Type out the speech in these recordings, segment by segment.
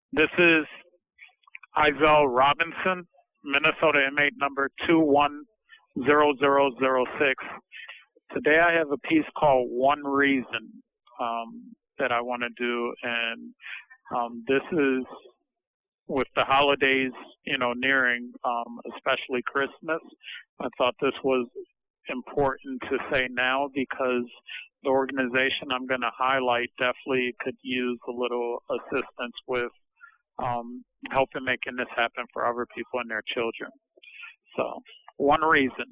This is Izell Robinson, Minnesota inmate number 210006. Today I have a piece called One Reason that I want to do, and this is with the holidays, nearing, especially Christmas. I thought this was important to say now because the organization I'm going to highlight definitely could use a little assistance with helping making this happen for other people and their children. So, one reason.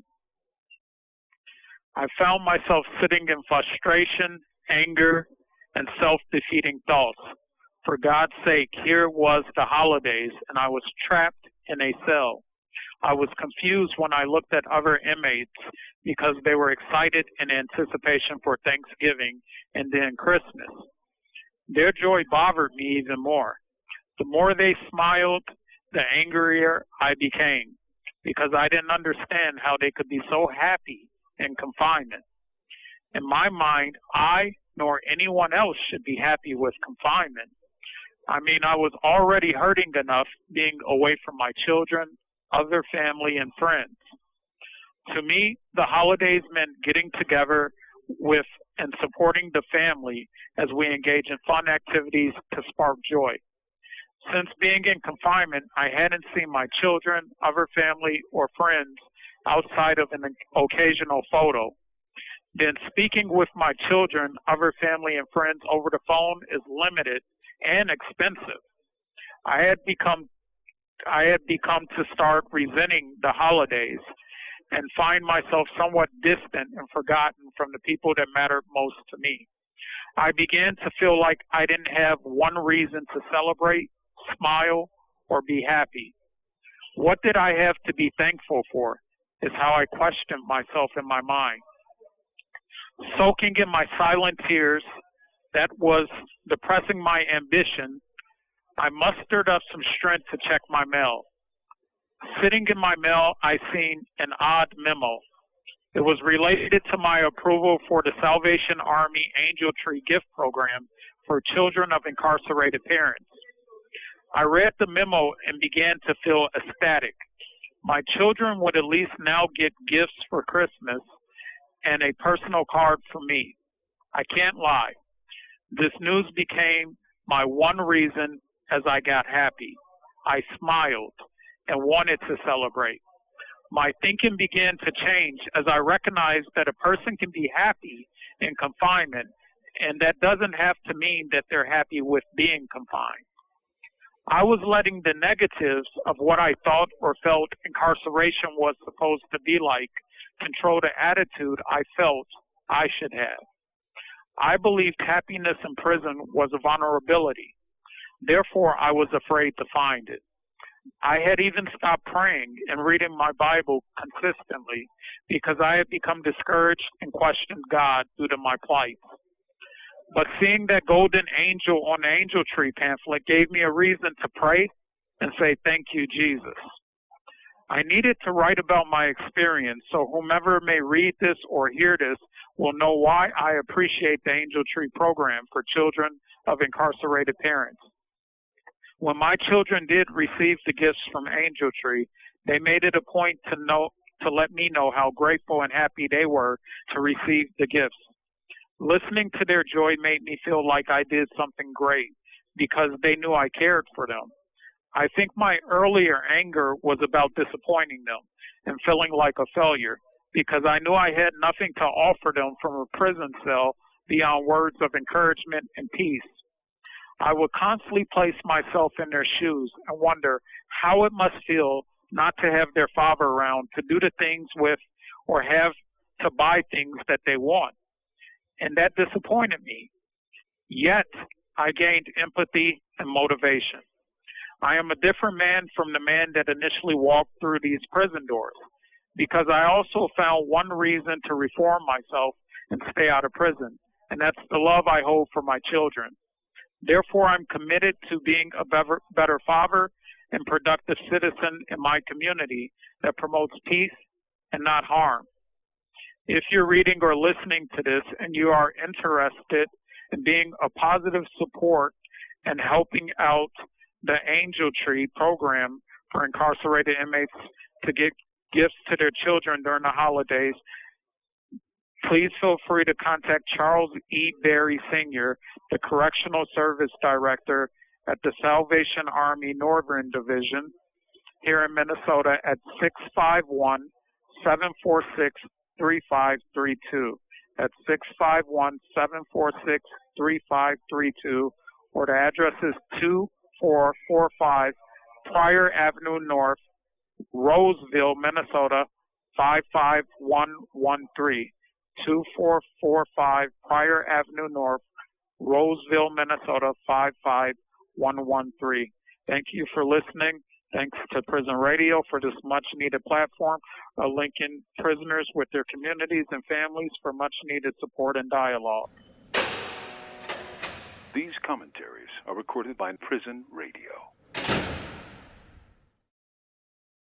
I found myself sitting in frustration, anger, and self-defeating thoughts. For God's sake, here was the holidays, and I was trapped in a cell. I was confused when I looked at other inmates because they were excited in anticipation for Thanksgiving and then Christmas. Their joy bothered me even more. The more they smiled, the angrier I became because I didn't understand how they could be so happy in confinement. In my mind, I nor anyone else should be happy with confinement. I mean, I was already hurting enough being away from my children, other family, and friends. To me, the holidays meant getting together with and supporting the family as we engage in fun activities to spark joy. Since being in confinement, I hadn't seen my children, other family, or friends outside of an occasional photo. Then speaking with my children, other family, and friends over the phone is limited and expensive. I had become to start resenting the holidays and find myself somewhat distant and forgotten from the people that mattered most to me. I began to feel like I didn't have one reason to celebrate, smile, or be happy. What did I have to be thankful for is how I questioned myself in my mind. Soaking in my silent tears, that was depressing my ambition, I mustered up some strength to check my mail. Sitting in my mail, I seen an odd memo. It was related to my approval for the Salvation Army Angel Tree gift program for children of incarcerated parents. I read the memo and began to feel ecstatic. My children would at least now get gifts for Christmas and a personal card from me. I can't lie. This news became my one reason as I got happy. I smiled and wanted to celebrate. My thinking began to change as I recognized that a person can be happy in confinement, and that doesn't have to mean that they're happy with being confined. I was letting the negatives of what I thought or felt incarceration was supposed to be like control the attitude I felt I should have. I believed happiness in prison was a vulnerability. Therefore, I was afraid to find it. I had even stopped praying and reading my Bible consistently because I had become discouraged and questioned God due to my plight. But seeing that golden angel on the angel tree pamphlet gave me a reason to pray and say, "Thank you, Jesus." I needed to write about my experience so whomever may read this or hear this will know why I appreciate the Angel Tree program for children of incarcerated parents. When my children did receive the gifts from Angel Tree, they made it a point to let me know how grateful and happy they were to receive the gifts. Listening to their joy made me feel like I did something great because they knew I cared for them. I think my earlier anger was about disappointing them and feeling like a failure because I knew I had nothing to offer them from a prison cell beyond words of encouragement and peace. I would constantly place myself in their shoes and wonder how it must feel not to have their father around to do the things with or have to buy things that they want. And that disappointed me. Yet, I gained empathy and motivation. I am a different man from the man that initially walked through these prison doors because I also found one reason to reform myself and stay out of prison, and that's the love I hold for my children. Therefore, I'm committed to being a better father and productive citizen in my community that promotes peace and not harm. If you're reading or listening to this and you are interested in being a positive support and helping out the Angel Tree program for incarcerated inmates to get gifts to their children during the holidays, please feel free to contact Charles E. Berry Sr., the Correctional Service Director at the Salvation Army Northern Division here in Minnesota at 651-746-3532. That's 651-746-3532, or the address is 2445 Pryor Avenue North, Roseville, Minnesota, 55113. 2445 Pryor Avenue North, Roseville, Minnesota, 55113. Thank you for listening. Thanks to Prison Radio for this much-needed platform, linking prisoners with their communities and families for much-needed support and dialogue. These commentaries are recorded by Prison Radio.